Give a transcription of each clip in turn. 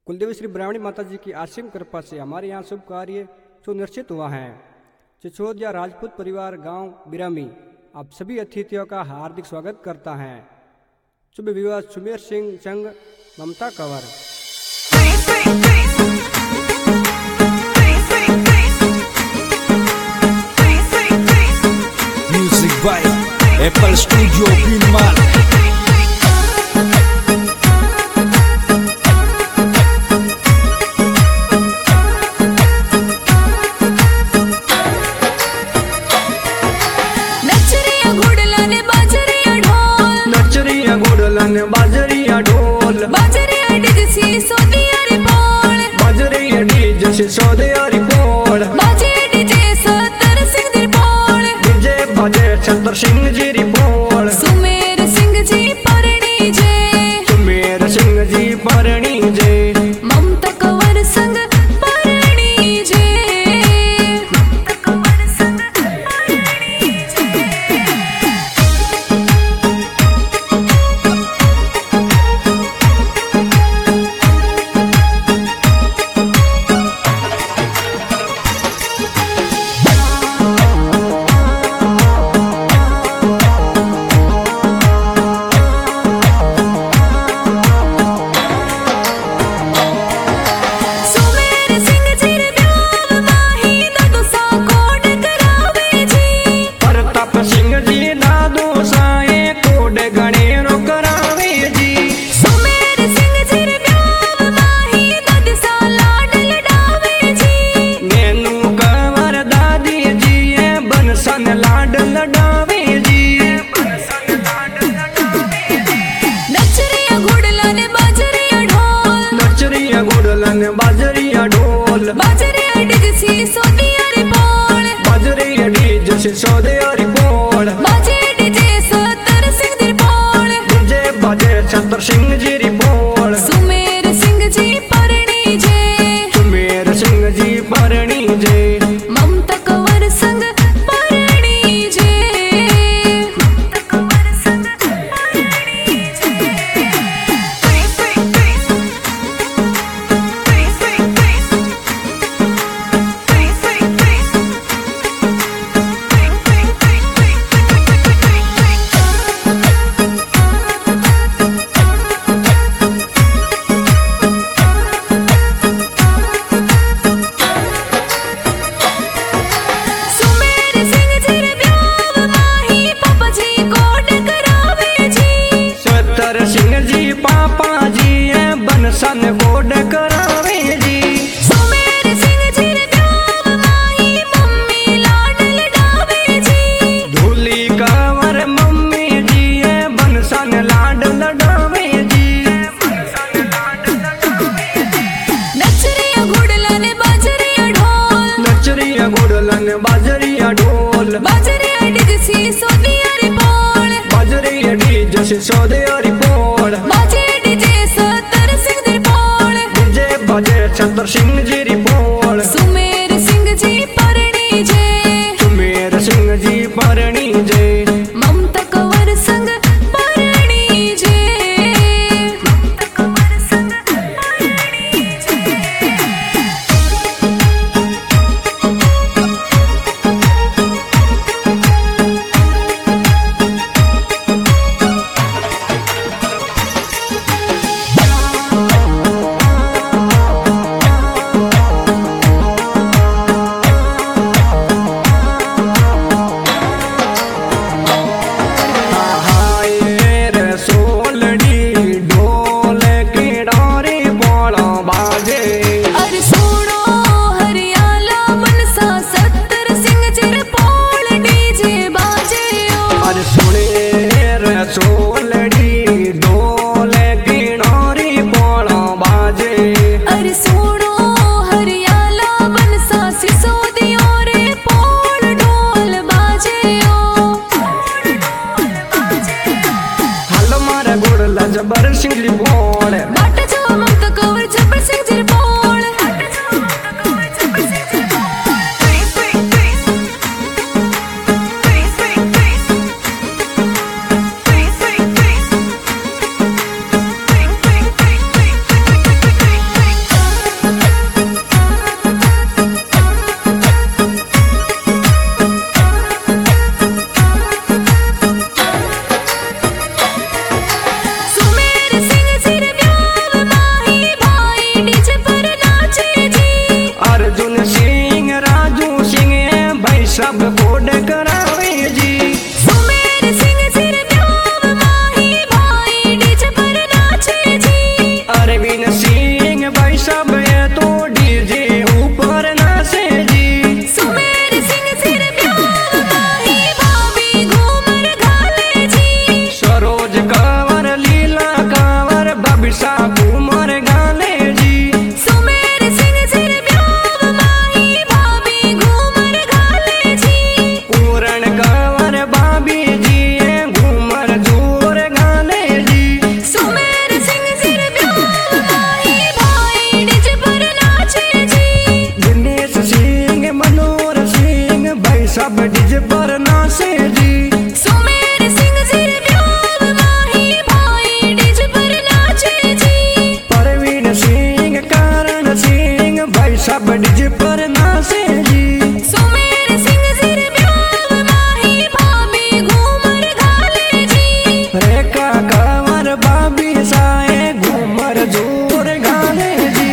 कुलदेवी श्री ब्राह्मणी माता जी की असीम कृपा से हमारे यहाँ शुभ कार्य सुनिश्चित हुआ है। चिचोदिया राजपूत परिवार गांव बिरामी आप सभी अतिथियों का हार्दिक स्वागत करता है। शुभ विवाह सुमेर सिंह संग ममता कंवर। Music by Apple Studio Binmal। बाजरिया ढोल बाजरिया डीजे सोदिया रे बोल बाजरिया डीजे सोदिया रे बोल बाजे डीजे सतर सिंह दी बोल डीजे बाजे सतर सिंह जी री बोल सुमेर सिंह जी परणी जे सुमेर सिंह जी परणी जे ममता कंवर संग परणी जे ममता कंवर संग परणी जे। बाजरिया ढोल बाजरिया डीजे सोदिया रे बोल बाजरिया डीजे सोदिया रे बोल बाजे डीजे सतर सिंह दी बोल डीजे बाजे सतर सिंह जी री बोल सुमेर सिंह जी परणी जे सुमेर सिंह जी परणी जे ममता कंवर संग परणी जे ममता कंवर संग परणी जे। सुमेर सिंह जी रे ब्याह माही पापा जी कोड करावे जी सतर सिंह जी पापा जी बनसन कोड करावे जी सुमेर सिंह जी रे ब्याह माही मम्मी लाड लडावे जी धूली कंवर मम्मी जी बनसन लाड लडावे जी नचरिया घुड़लन बाजरिया ढोल नचरिया गुड़लन बाजरिया ढोल बाजरिया डीजे सोदिया रे बोल बाजरिया डीजे सोदिया री बोल बाजे डीजे सतर सिंह दी बोल डीजे बाजे सतर सिंह जी री बोल सुमेर सिंह जी परणी जे सुमेर सिंह जी परणी जे ममता कंवर संग परणी जे ममता कंवर संग परणी जे। सिंह भाई सब ये तो डीजे ऊपर नाचे जी। सुमेर सिंह सिर ब्याह माही भाभी घूमर घाले जी। सरोज कंवर लीला कंवर बबिसा घूमर गाले जी। सुमेर सिंह सिर ब्याह माही भाभी घूमर घाले जी। पूरण कंवर बाबी जी घूमर जोर गाले जी। सुमेर सिंह सिर ब्याह माही भाई डिज पर नाचे जी। दिनेश सिंह मनोहर सिंह भाई सब डिज पर नाचे जी। सुमेर सिंह सिर ब्याह माही भाई डिज पर नाचे जी। परवीन सिंह करण सिंह भाई सब डिज पर नाचे जी। सुमेर सिंह सिर ब्याह माही भाभी घूमर घाले जी। रेखा कंवर बाबी साए घूमर जोर गाले जी।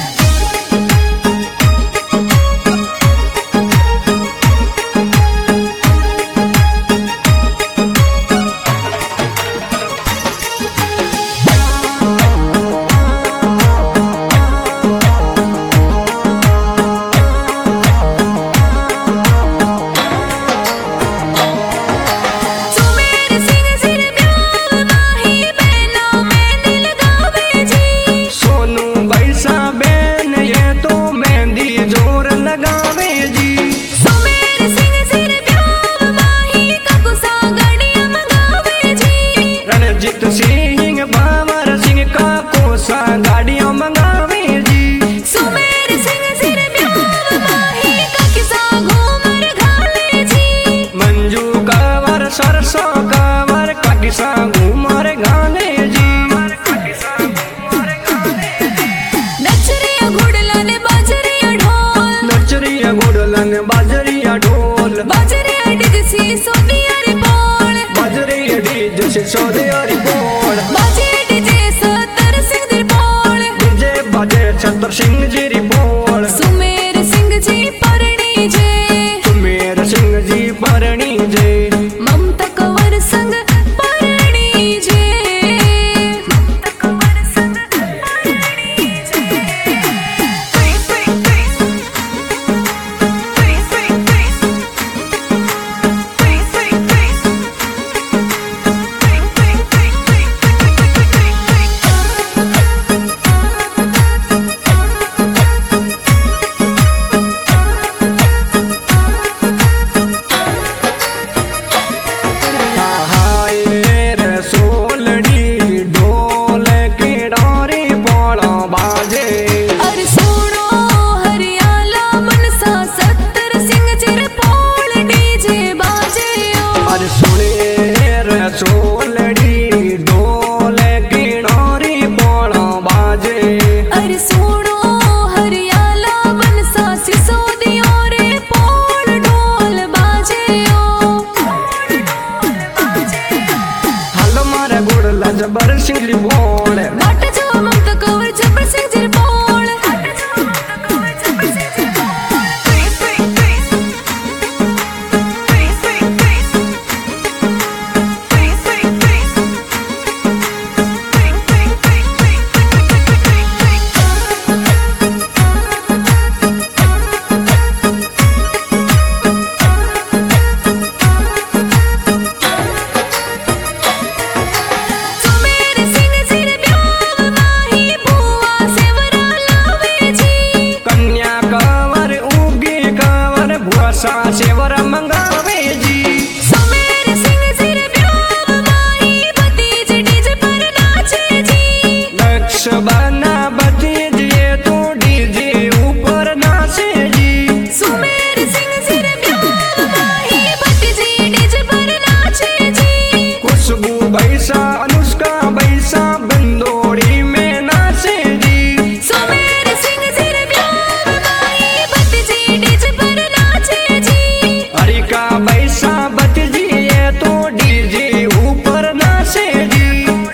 सुमेर सिंह सिर ब्याह माही बहनों में दिल गावे जी। सोनू बैसा बेन ये तो मेहंदी जोर लगावे जी। सुमेर सिंह सिर ब्याह माही ककुसा गड़िया मंगावे जी। रणजीत सिंह बाबर सिंह का कोसा गाड़ियां मंगावे जी। सुमेर सिंह सिर ब्याह माही ककिसा घूमर घाले जी। मंजू कंवर सरसों कंवर काकिसा घूमर गाले जी। नचरिया घुड़लन बाजरिया ढोल। नचरिया गुड़लन बाजरिया ढोल। बाजरिया डिजसी सोनिया रे बोल। बाजरिया डीज से सौदे और बोल। बाजे डिजे सतर सिंह दी बोल। डीजे बाजे छतर सिंह जी री बोल। सुमेर सिंह जी परणी जे। मेर सिंह जी भरणी जे। ममता कंवर संग परणी जे। ममता कंवर संग परणी जे। हाय रे सोलड़ी ढोल की डोरी बोलो बाजे। अरे सुनो हरियाला मनसा सत्तर सिंह चिर पोल डीजे बाजे ओ। और सुने रे सोलड़ी ढोल की डोरी बोलो बाजे। अरे सुनो हरियाला मनसा सिसोदियो रे पोल ढोल बाजे ओ। हल मारे गुड़ लजबर सिंह बोल। बाट जो ममता कंवर जबर सिंह चिर पोल। बाट जो ममता कंवर जबर सिंह चिर सुमेर सिंह सिर ब्याह माही बुआ सेवरा लावे जी। कन्या कंवर उगी कंवर भुआसा सेवर मंगावे जी। सुमेर सिंह सिर ब्याह माही भतीज डिज पर नाचे जी। लक्ष बना भतीज ये तो डीजे ऊपर नाचे जी। सुमेर सिंह सिर ब्याह माही भतीजी डिज पर नाचे जी। खुशबू बैसा अनुष्का बैसा बंदोड़ी में नाचे जी। सुमेर सिंह सिर ब्याह माही भतीजी डिज पर नाचे जी। हरिका बैसा भतीजी ये तो डीजे ऊपर नाचे जी।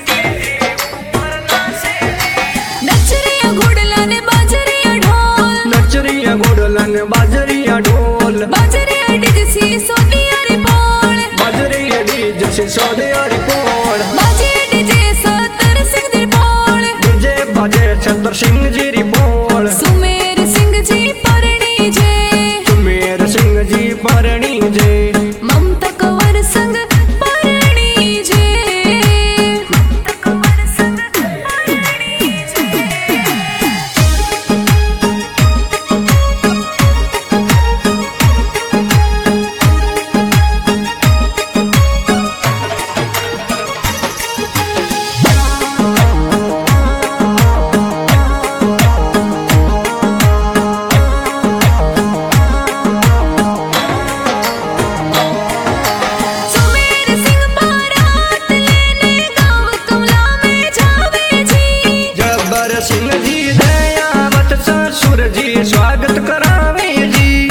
नचरिया घुड़लन बाजरिया ढोल। नचरिया गुड़लन बाजरिया ढोल। बाजरिया डिजसी सोनिया रे बोल। बाजरिया डीज से सौदे और बोल। बाजे डिजे सतर सिंह दी बोल। डीजे बाजे छतर जब्बर सिंह जी री बोल सुमेर सिंह जी परणी जे सुमेर सिंह जी परणी जे ममता कंवर संग परणी जे ममता कंवर संग परणी जे सुमेर सिंह बारात लेने गाँव कमला में जावे जी जब्बर सिंह जी दयावत ससुर जी स्वागत करावे जी